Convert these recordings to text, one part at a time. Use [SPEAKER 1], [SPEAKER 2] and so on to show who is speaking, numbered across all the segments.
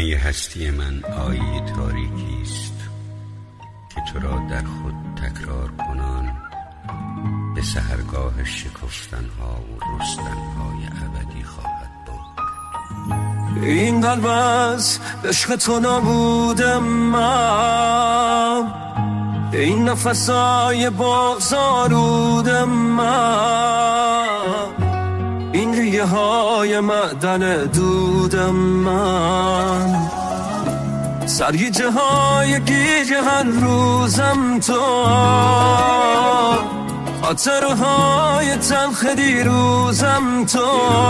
[SPEAKER 1] آینه هستی من آیه تاریکی است که تو را در خود تکرار کنان به سحرگاه شکفتنها و رستنهای ابدی خواهد بود.
[SPEAKER 2] این قلب از عشق تو نبودم من، این نفسای بازارودم من، این ریه های معدن دودم من، سرگیجه های گیجه هر روزم تو، خاطرهای تلخ دیروزم تو،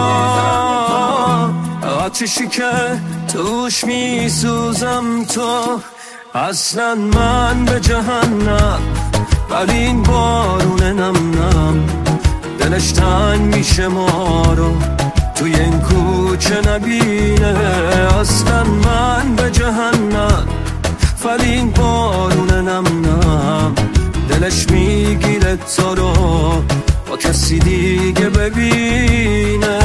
[SPEAKER 2] آتشی که توش می سوزم تو. اصلا من به جهنم ولی این بارون نم نم دلش تنگ میشه ما رو توی این کوچه نبینه. اصلا من به جهنم ولی این بارون نم نم دلش میگیره تو رو با کسی دیگه ببینه.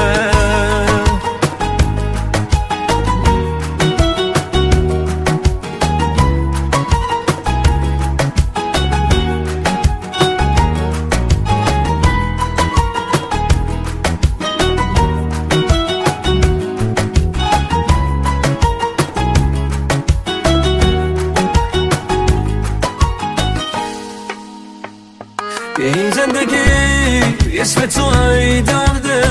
[SPEAKER 2] این زندگی اسم تو ای درده،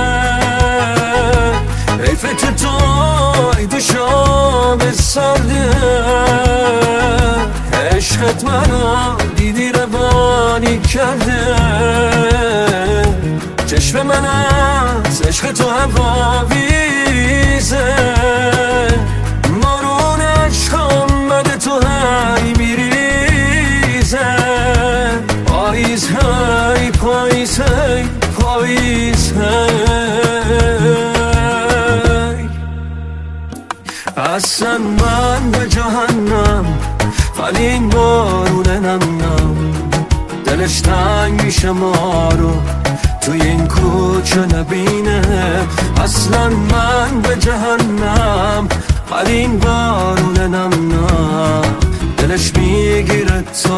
[SPEAKER 2] ای فکر تو ای دوشام سرده، عشقت منو دیدی روانی کرده، چشم من از عشق تو هواویزه، مارون عشقم بده تو هی میریزه، پاییز هی پاییز هی پاییز هی. اصلا من به جهنم ولی این بارون نم نم دلش تنگ میشه ما رو توی این کوچه نبینه. اصلا من به جهنم ولی این بارون نم نم دلش میگیره تو